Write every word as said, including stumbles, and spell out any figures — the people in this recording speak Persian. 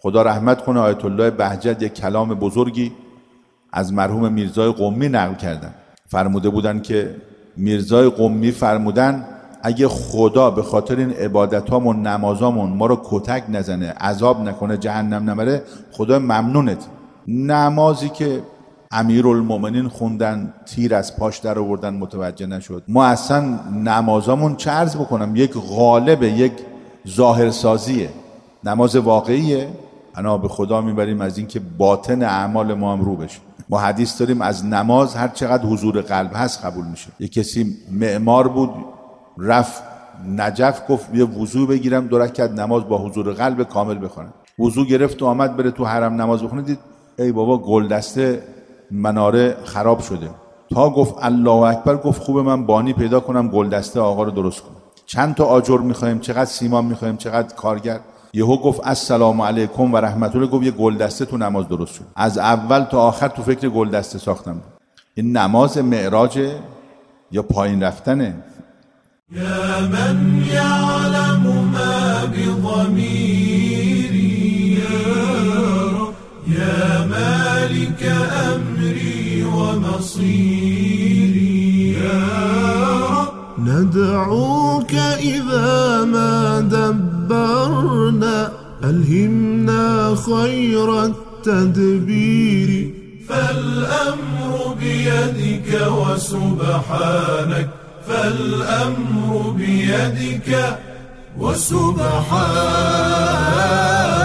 خدا رحمت کنه آیت الله بهجت یک کلام بزرگی از مرحوم میرزای قمی نقل کردن. فرموده بودن که میرزای قمی فرمودن اگه خدا به خاطر این عبادتامون نمازامون ما رو کتک نزنه، عذاب نکنه، جهنم نبره، خدا ممنونت. نمازی که امیرالمومنین خوندن تیر از پاش در آوردن متوجه نشد. ما اصلا نمازامون چه عرض بکنم یک غالب، یک ظاهرسازیه. نماز واقعیه انا به خدا میبریم از این که باطن اعمال ما هم رو بشه. ما حدیث داریم از نماز هر چقدر حضور قلب هست قبول میشه. یک کسی معمار بود رفت نجف، گفت یه وضو بگیرم دو رکعت نماز با حضور قلب کامل بخونم. وضو گرفت و آمد بره تو حرم نماز بخونه، دید ای بابا گلدسته مناره خراب شده. تا گفت الله اکبر گفت خوبه من بانی پیدا کنم گلدسته آقا رو درست کنم. چند تا آجر میخوایم، چقدر سیمان میخوایم، چقدر کارگر. یهو گفت السلام علیکم و رحمت الله، گفت یه گلدسته تو نماز درست شد. از اول تا آخر تو فکر گلدسته ساختم. این نماز معراج یا پایین رفتنه. یا من یعلم ما بضمیری یا مالک امری و مصیری ندعوك اذا ما دبرنا الهمنا خير التدبير فالامر بيدك وسبحانك فالأمر بيدك وسبحانك